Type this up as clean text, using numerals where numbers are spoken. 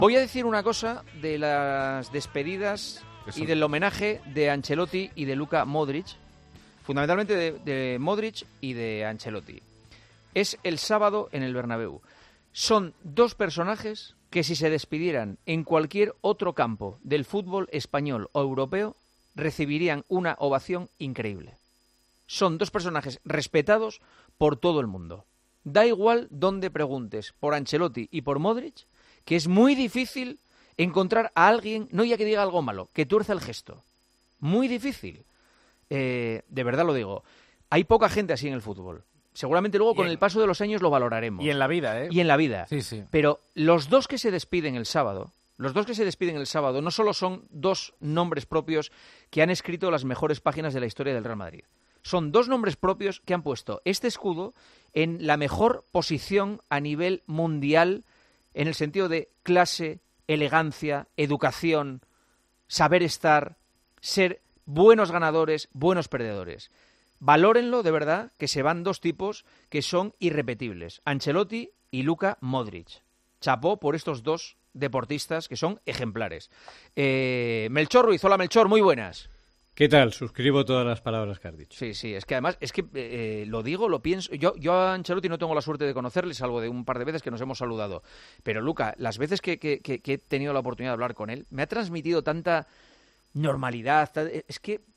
Voy a decir una cosa de las despedidas y del homenaje de Ancelotti y de Luka Modric, fundamentalmente de Modric y de Ancelotti. Es el sábado en el Bernabéu. Son dos personajes que si se despidieran en cualquier otro campo del fútbol español o europeo, recibirían una ovación increíble. Son dos personajes respetados por todo el mundo. Da igual dónde preguntes por Ancelotti y por Modric, que es muy difícil encontrar a alguien, no ya que diga algo malo, que tuerza el gesto. Muy difícil. De verdad lo digo. Hay poca gente así en el fútbol. Seguramente luego con el paso de los años lo valoraremos. Y en la vida, ¿eh? Y en la vida. Sí, sí. Pero los dos que se despiden el sábado, no solo son dos nombres propios que han escrito las mejores páginas de la historia del Real Madrid. Son dos nombres propios que han puesto este escudo en la mejor posición a nivel mundial en el sentido de clase, elegancia, educación, saber estar, ser buenos ganadores, buenos perdedores. Valórenlo de verdad, que se van dos tipos que son irrepetibles, Ancelotti y Luka Modric. Chapó por estos dos deportistas que son ejemplares. Melchor Ruiz, hola Melchor, muy buenas. ¿Qué tal? Suscribo todas las palabras que has dicho. Sí, es que además, lo digo, lo pienso. Yo a Ancelotti no tengo la suerte de conocerle, salvo de un par de veces que nos hemos saludado. Pero Luka, las veces que he tenido la oportunidad de hablar con él, me ha transmitido tanta normalidad. Es que